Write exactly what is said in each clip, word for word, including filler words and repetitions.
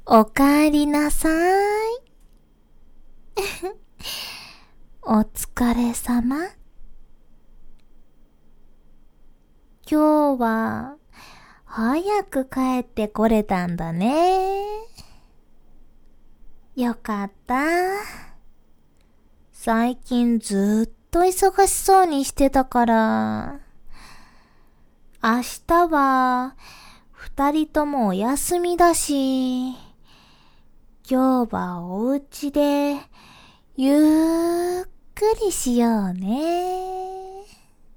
おかえりなさい。お疲れ様。今日は早く帰ってこれたんだね。よかった。最近ずっと忙しそうにしてたから。明日は二人ともお休みだし、今日はお家でゆっくりしようね。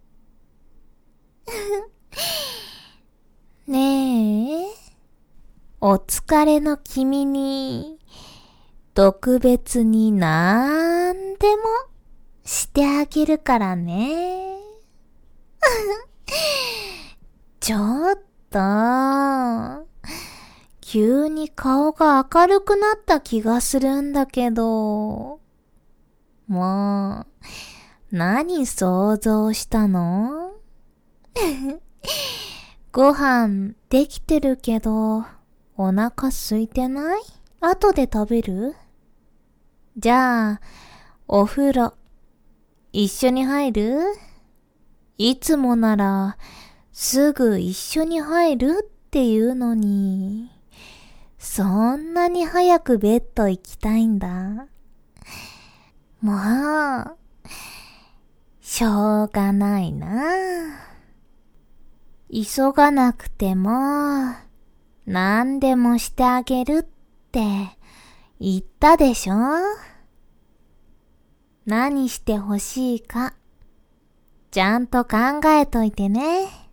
ねえ、お疲れの君に特別になんでもしてあげるからね。ちょっと、急に顔が明るくなった気がするんだけど、もう、何想像したの？ご飯できてるけど、お腹空いてない？後で食べる？じゃあ、お風呂、一緒に入る？いつもなら、すぐ一緒に入るっていうのに、そんなに早くベッド行きたいんだ。もう、しょうがないな。急がなくても、何でもしてあげるって言ったでしょ？何してほしいか、ちゃんと考えといてね。